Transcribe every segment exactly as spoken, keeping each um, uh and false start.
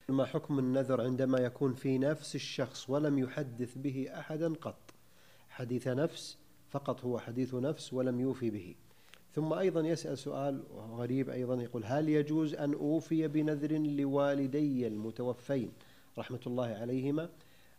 ما حكم النذر عندما يكون في نفس الشخص ولم يحدث به أحدا قط، حديث نفس فقط، هو حديث نفس ولم يوفي به. ثم أيضا يسأل سؤال غريب أيضا، يقول: هل يجوز أن أوفي بنذر لوالدي المتوفين رحمة الله عليهما،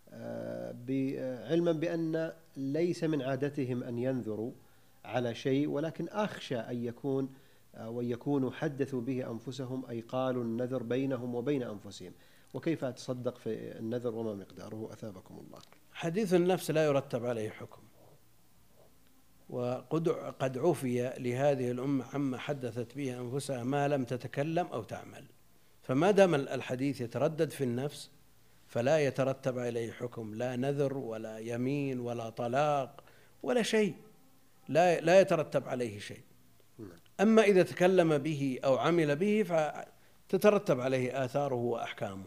علما بأن ليس من عادتهم أن ينذروا على شيء، ولكن أخشى أن يكون ويكونوا حدثوا به أنفسهم، أي قالوا النذر بينهم وبين أنفسهم، وكيف أتصدق في النذر وما مقداره أثابكم الله؟ حديث النفس لا يرتب عليه حكم، وقد عفي لهذه الأمة عما حدثت به أنفسها ما لم تتكلم أو تعمل، فما دام الحديث يتردد في النفس فلا يترتب عليه حكم، لا نذر ولا يمين ولا طلاق ولا شيء، لا لا يترتب عليه شيء. أما إذا تكلم به أو عمل به فتترتب عليه آثاره وأحكامه.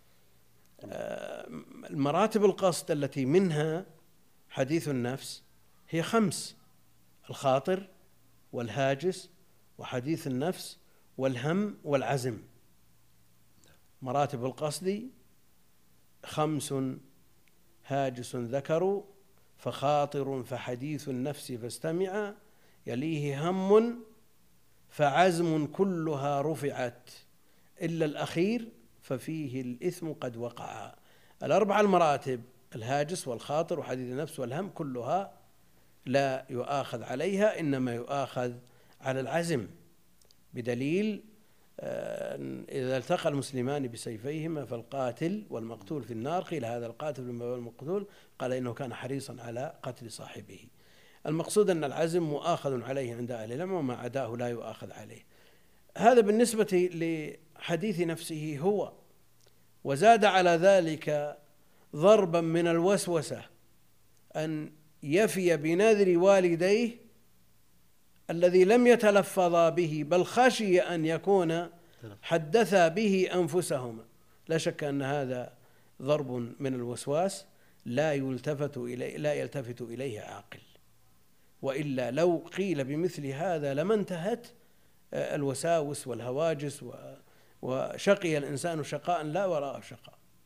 المراتب القصد التي منها حديث النفس هي خمس: الخاطر والهاجس وحديث النفس والهم والعزم. مراتب القصد خمس: هاجس ذكر، فخاطر، فحديث النفس فاستمع، يليه هم، فعزم كلها رفعت، إلا الأخير ففيه الإثم قد وقع. الأربع المراتب: الهاجس والخاطر وحديث النفس والهم كلها لا يؤاخذ عليها، إنما يؤاخذ على العزم، بدليل إذا التقى المسلمان بسيفيهما فالقاتل والمقتول في النار، قيل هذا القاتل والمقتول، قال إنه كان حريصا على قتل صاحبه. المقصود أن العزم مؤاخذ عليه عند أهل العلم، وما عداه لا يؤاخذ عليه. هذا بالنسبة لحديث نفسه هو، وزاد على ذلك ضربا من الوسوسة أن يفي بنذر والديه الذي لم يتلفظا به، بل خشي أن يكون حدثا به أنفسهما. لا شك أن هذا ضرب من الوسواس لا يلتفت إليه لا يلتفت إليه عاقل، وإلا لو قيل بمثل هذا لما انتهت الوساوس والهواجس، وشقي الإنسان شقاء لا وراءه شقاء.